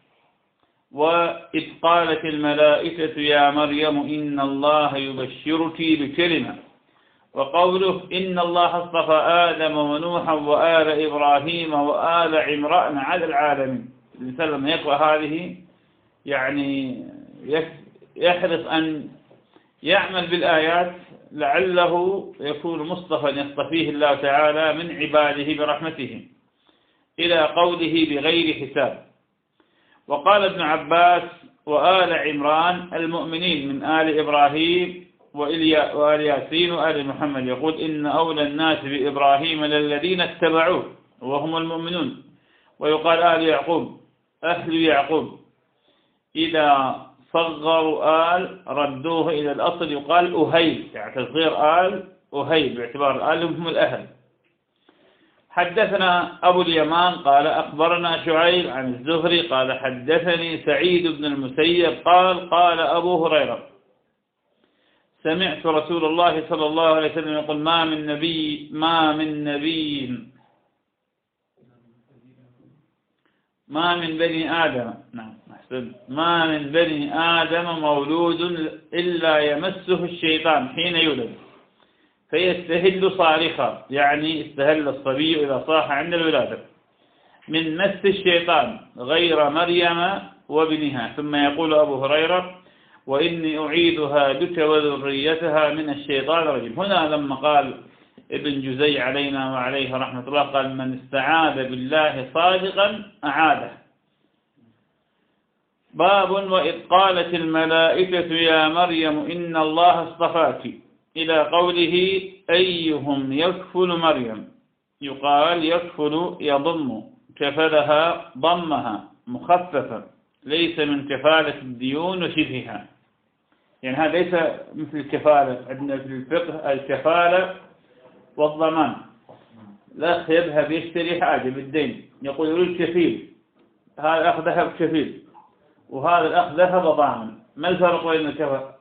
وإذ قالت الملائكة يا مريم إن الله يبشرك بكلمة. وقوله إن الله اصطفى آدم ونوحا وآل إبراهيم وآل عمران على العالمين. الإنسان لما يقرأ هذه يعني يحرص أن يعمل بالآيات لعله يكون مصطفى يصطفيه الله تعالى من عباده برحمته، إلى قوله بغير حساب. وقال ابن عباس وآل عمران المؤمنين من آل إبراهيم وآل ياسين وآل محمد. يقول إن أولى الناس بإبراهيم للذين اتبعوه وهم المؤمنون. ويقال آل يعقوب أهل يعقوب. إذا صغروا آل ردوه إلى الأصل، يقال أهيل، يعني تصغير آل وهيب باعتبار الآل هم الأهل. حدثنا أبو اليمان قال أخبرنا شعيب عن الزهري قال حدثني سعيد بن المسيب قال قال أبو هريرة سمعت رسول الله صلى الله عليه وسلم يقول ما من نبي ما من بني آدم ما من بني آدم مولود إلا يمسه الشيطان حين يولد فيستهل صارخا، يعني استهل الصبي إذا صاح عند الولادة من مس الشيطان غير مريم وابنها. ثم يقول أبو هريرة وإني أعيدها بك وذريتها من الشيطان الرجيم. هنا لما قال ابن جزي علينا وعليه رحمة الله قال من استعاذ بالله صادقا أعاده. باب وإذ قالت الملائكة يا مريم إن الله اصطفاك إلى قوله أيهم يكفل مريم. يقال يكفل يضم كفلها ضمها مخففا ليس من كفالة الديون وشبهها، يعني هذا ليس مثل الكفالة عندنا في الفقه الكفالة والضمان. الأخ يذهب يشتري حاجة بالدين يقول يريد كفيل، هذا الأخ ذهب كفيل وهذا الأخ ذهب ضامن. ما الفرق بين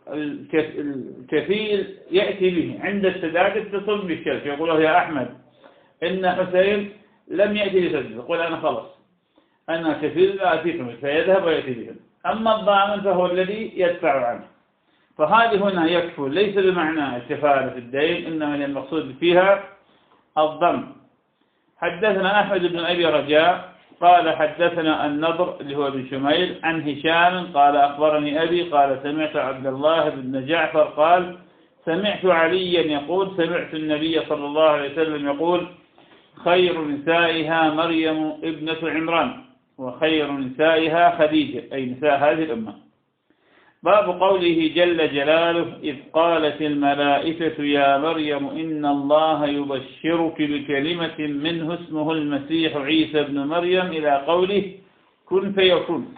الكفيل يأتي به عند السداد يتصل بالشرك يقول له يا أحمد إن حسين لم يأتي لسدد، يقول أنا خلص أنا كفيل لا أتيكم، فيذهب ويأتي بهم. أما الضامن فهو الذي يدفع عنه. فهذه هنا يكفل ليس بمعنى الكفالة في الدين، إنما المقصود فيها الضم. حدثنا أحمد بن أبي رجاء قال حدثنا النضر اللي هو بن شميل عن هشام قال أخبرني أبي قال سمعت عبد الله بن جعفر قال سمعت عليا يقول سمعت النبي صلى الله عليه وسلم يقول خير نسائها مريم ابنة عمران وخير نسائها خديجة، أي نساء هذه الأمة. باب قوله جل جلاله إذ قالت الملائكة يا مريم إن الله يبشرك بكلمة منه اسمه المسيح عيسى بن مريم إلى قوله كن فيكون.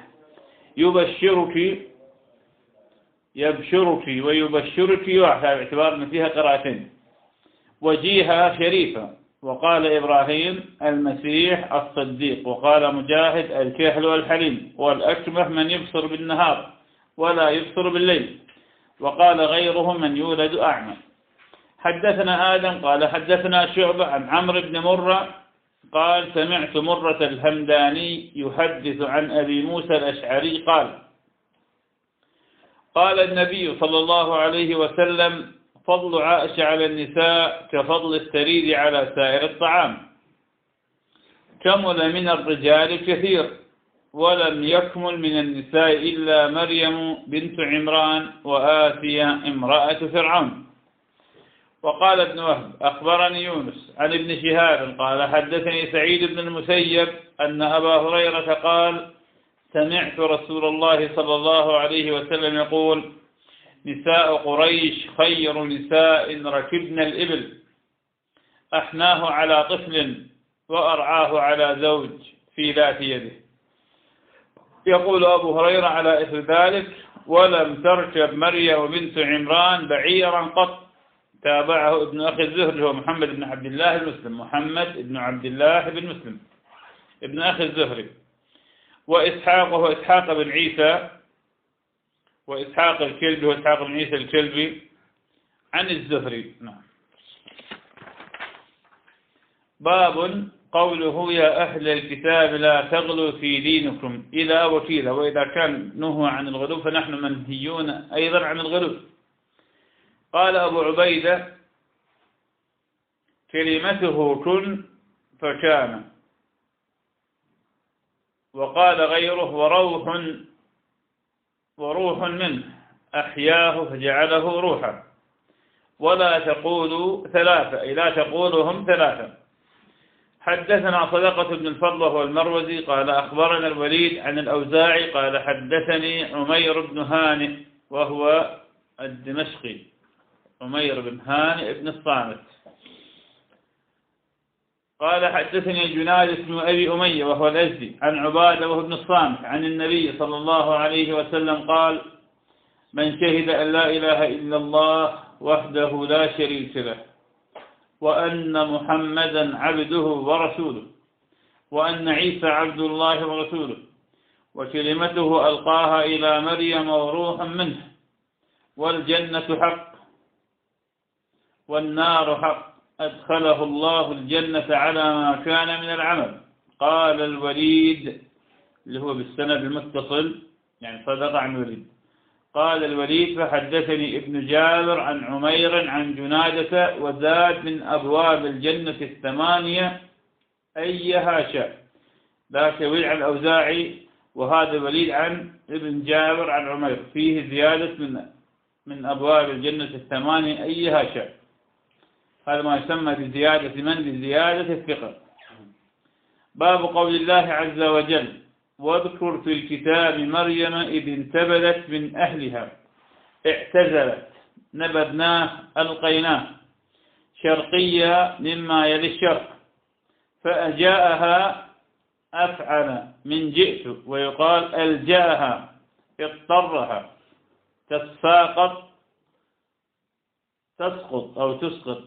يبشرك ويبشرك واحد باعتبار أن فيها قراءتين وجيها شريفة. وقال إبراهيم المسيح الصديق، وقال مجاهد الكحل والحليم، والأكمه من يبصر بالنهار ولا يبصر بالليل، وقال غيره من يولد أعمى. حدثنا آدم قال حدثنا شعبة عن عمرو بن مرة قال سمعت مرة الهمداني يحدث عن أبي موسى الأشعري قال النبي صلى الله عليه وسلم فضل عائشة على النساء كفضل الثريد على سائر الطعام، كمل من الرجال كثير ولم يكمل من النساء إلا مريم بنت عمران وآسيا امرأة فرعون. وقال ابن وهب أخبرني يونس عن ابن شهاب قال حدثني سعيد بن المسيب أن أبا هريرة قال سمعت رسول الله صلى الله عليه وسلم يقول نساء قريش خير نساء ركبن الإبل أحناه على طفل وأرعاه على زوج في ذات يده. يقول أبو هريرة على إثر ذلك ولم تركب مريم بنت عمران بعيرا قط. تابعه ابن أخي الزهري هو محمد بن عبد الله المسلم، محمد بن عبد الله بن مسلم ابن أخي الزهري، وإسحاق وهو إسحاق بن عيسى، وإسحاق الكلبي وإسحاق بن عيسى الكلبي عن الزهري. نعم. باب قوله يا أهل الكتاب لا تغلوا في دينكم إلى وكيل. وإذا كان نهى عن الغلو فنحن منهيون أيضا عن الغلو. قال أبو عبيدة كلمته كن فكان. وقال غيره وروح منه أحياه فجعله روحا. ولا تقولوا ثلاثة، أي لا تقولوا هم ثلاثة. حدثنا صدقة بن الفضل وهو المروزي قال أخبرنا الوليد عن الأوزاعي قال حدثني عمير بن هانئ وهو الدمشقي، عمير بن هانئ بن الصامت قال حدثني جنادة بن أبي أمية وهو الأزدي عن عبادة وهو ابن الصامت عن النبي صلى الله عليه وسلم قال من شهد أن لا إله إلا الله وحده لا شريك له وأن محمدا عبده ورسوله، وأن عيسى عبد الله ورسوله، وكلمته ألقاها إلى مريم وروح منه، والجنة حق والنار حق، أدخله الله الجنة على ما كان من العمل. قال الوليد اللي هو بالسند المتصل، يعني صدق عن الوليد، قال الوليد فحدثني ابن جابر عن عمير عن جنادة وزاد من أبواب الجنة الثمانية أيها شاء. ذاك الوليد عن الأوزاعي، وهذا الوليد عن ابن جابر عن عمير، فيه زيادة من أبواب الجنة الثمانية أيها شاء. هذا ما يسمى بزيادة من؟ بزيادة الثقة. باب قول الله عز وجل: واذكر في الكتاب مريم إذ انتبذت من أهلها اعتزلت، نبذناه ألقيناه، شرقية مما يلي الشرق، فأجاءها أفعل من جئت، ويقال ألجأها اضطرها، تساقط تسقط أو تسقط،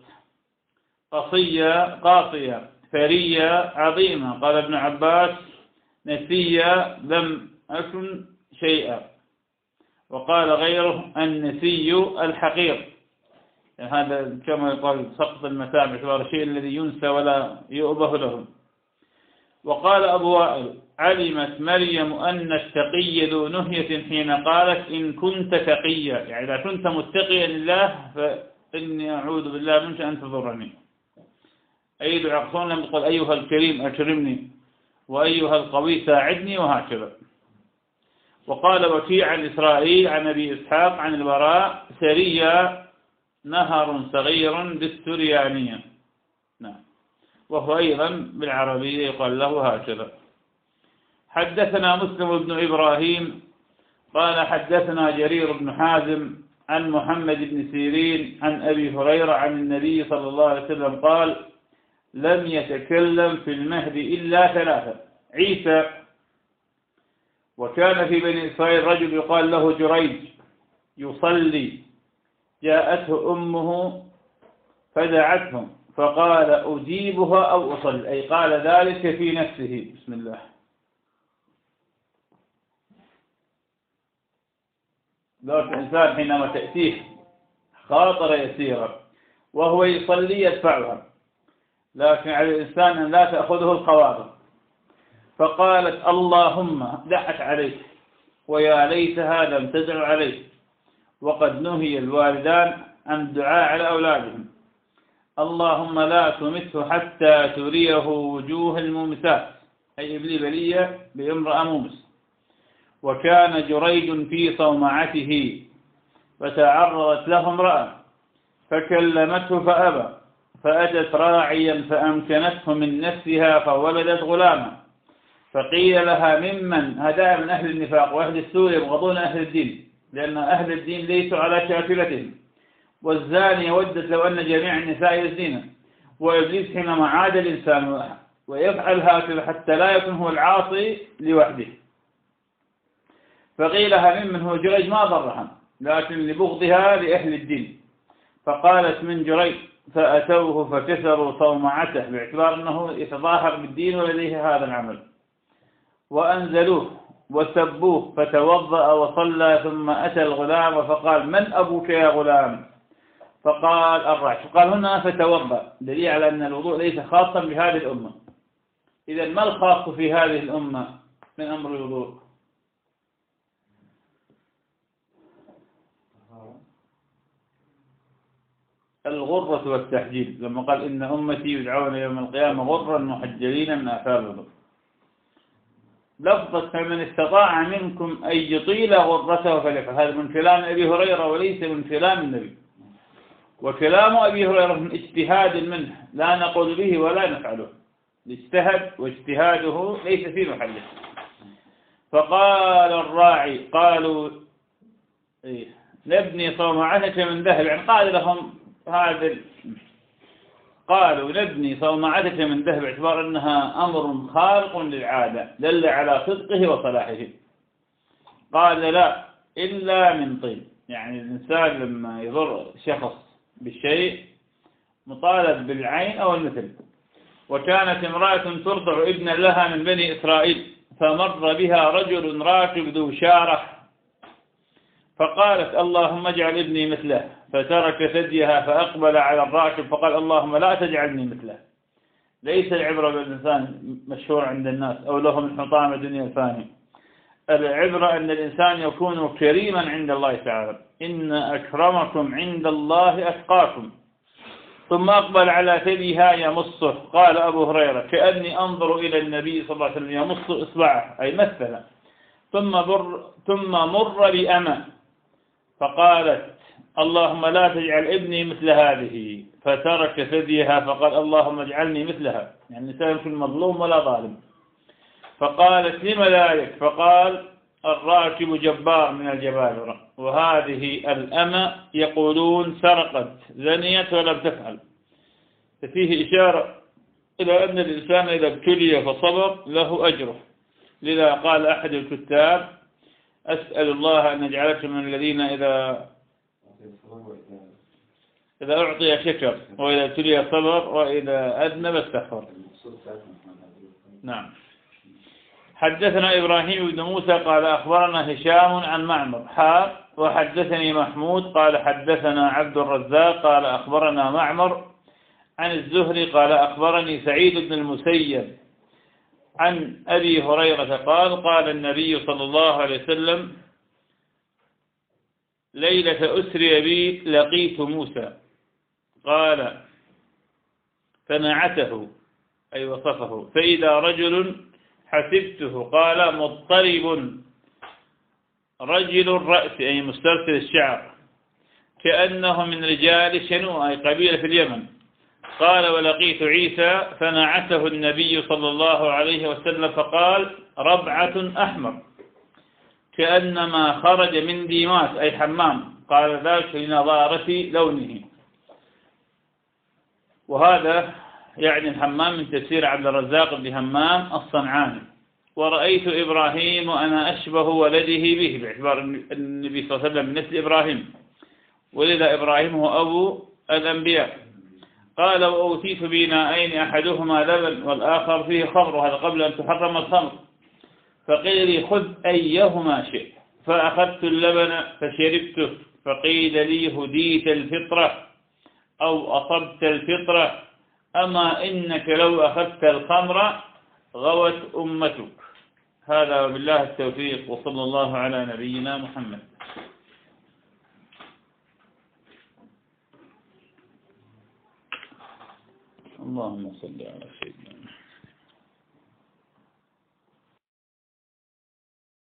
قاصية ثرية عظيمة. قال ابن عباس: نسية لم أكن شيئا. وقال غيره: النسي الحقير، يعني هذا كما يقال سقط المتاع باعتبار الشيء الذي ينسى ولا يؤبه له. وقال أبو وائل: علمت مريم أن التقي ذو نهية حين قالت: إن كنت تقيا، يعني إذا كنت متقيا لله فإني أعوذ بالله منك أن تضرني. أي دعاء لم يقل أيها الكريم أكرمني، وأيها القوي ساعدني، وهكذا. وقال وكيع عن إسرائيل عن أبي إسحاق عن البراء: سريا نهر صغير بالسريانية. نعم. وهو أيضا بالعربية يقال له هكذا. حدثنا مسلم بن إبراهيم قال حدثنا جرير بن حازم عن محمد بن سيرين عن أبي هريرة عن النبي صلى الله عليه وسلم قال: لم يتكلم في المهد إلا ثلاثة: عيسى، وكان في بني إسرائيل رجل يقال له جريج يصلي، جاءته أمه فدعته فقال: أجيبها أو أصلي، أي قال ذلك في نفسه. بسم الله. ذلك الإنسان حينما تأتيه خاطر يسيرة وهو يصلي يدفعها، لكن على الإنسان أن لا تأخذه الخواطر. فقالت: اللهم دعت عليه، ويا ليتها لم تدع عليه، وقد نهي الوالدان عن الدعاء على أولادهم. اللهم لا تمته حتى تريه وجوه المومسات، أي ابلي بلية بامرأة مومس. وكان جريج في صومعته فتعرضت له امرأة فكلمته فأبى، فأتت راعيا فأمكنته من نفسها فولدت غلاما، فقيل لها: ممن؟ هذا من أهل النفاق وأهل السوء يبغضون أهل الدين، لأن أهل الدين ليسوا على شاكلتهم. والزانية ودت لو أن جميع النساء يزنين. وإبليس حينما عاد الإنسان ويفعل هكذا حتى لا يكون هو العاصي لوحده. فقيل لها: ممن؟ هو جريج ما ضرها، لكن لبغضها لأهل الدين. فقالت: من جريج. فأتوه فكسروا صومعته، باعتبار أنه يتظاهر بالدين ولديه هذا العمل. وأنزلوه وسبوه، فتوضأ وصلى، ثم أتى الغلام فقال: من أبوك يا غلام؟ فقال: الراعي. فقال هنا فتوضأ، دليل على أن الوضوء ليس خاصا بهذه الأمة. إذا ما الخاص في هذه الأمة من أمر الوضوء؟ الغرة والتحجيل، لما قال: إن أمتي يدعون يوم القيامة غرا محجلين من آثار الوضوء. لفظة فمن استطاع منكم أن يطيل غرته فليفعل، هذا من كلام أبي هريرة وليس من كلام النبي. وكلام أبي هريرة من اجتهاد منه، لا نقول به ولا نفعله، اجتهد واجتهاده ليس في محله. فقال الراعي: قالوا نبني صومعتك من ذهب، يعني قال لهم هذا، قالوا نبني صومعتك من ذهب، باعتبار أنها أمر خارق للعادة دل على صدقه وصلاحه. قال: لا، إلا من طين، يعني الإنسان لما يضر شخص بالشيء مطالب بالعين أو المثل. وكانت امرأة ترضع ابنا لها من بني إسرائيل، فمر بها رجل راكب ذو شارة، فقالت اللهم اجعل ابني مثله، فترك ثديها فأقبل على الراكب فقال اللهم لا تجعلني مثله. ليس العبرة بالإنسان مشهور عند الناس أو له من حطام الدنيا الفاني، العبرة أن الإنسان يكون كريما عند الله تعالى، إن أكرمكم عند الله أتقاكم. ثم أقبل على ثديها يمصه. قال أبو هريرة كأني أنظر إلى النبي صلى الله عليه وسلم يمص إصبعه أي مثلا، ثم مر بأمة فقالت اللهم لا تجعل ابني مثل هذه، فترك ثديها فقال اللهم اجعلني مثلها، يعني الإنسان يكون مظلوم ولا ظالم. فقالت لم ذلك؟ فقال الراكب جبار من الجبابرة. وهذه الأمة يقولون سرقت زنيت ولم تفعل. ففيه إشارة إلى أن الإنسان إذا ابتلي فصبر له أجره. لذا قال أحد الكتاب أسأل الله أن يجعلك من الذين إذا أعطي شكر، وإذا ابتلي صبر، وإذا أذنب استغفر. نعم. حدثنا إبراهيم بن موسى قال أخبرنا هشام عن معمر وحدثني محمود قال حدثنا عبد الرزاق قال أخبرنا معمر عن الزهري قال أخبرني سعيد بن المسيب عن أبي هريرة قال قال النبي صلى الله عليه وسلم ليلة أسري بي لقيت موسى، قال فنعته أي وصفه، فإذا رجل حسبته قال مضطرب رجل الرأس أي مسترسل الشعر، كأنه من رجال شنوء أي قبيلة في اليمن. قال ولقيت عيسى فنعته النبي صلى الله عليه وسلم فقال ربعة أحمر كأنما خرج من ديماس أي حمام، قال ذلك لنضارة لونه. وهذا يعني الحمام من تفسير عبد الرزاق بن همام الصنعاني. ورأيت إبراهيم وأنا أشبه ولده به، باعتبار النبي صلى الله عليه وسلم من نسل إبراهيم، ولذا إبراهيم هو أبو الأنبياء. قال وأوتيت بناءين أحدهما لبن والآخر فيه خمر، وهذا قبل أن تحرم الخمر، فقيل لي خذ أيهما شئت، فأخذت اللبن فشربته، فقيل لي هديت الفطرة أو أصبت الفطرة، أما إنك لو أخذت الخمر غوت أمتك. هذا وبالله التوفيق، وصلى الله على نبينا محمد. اللهم صل على سيدنا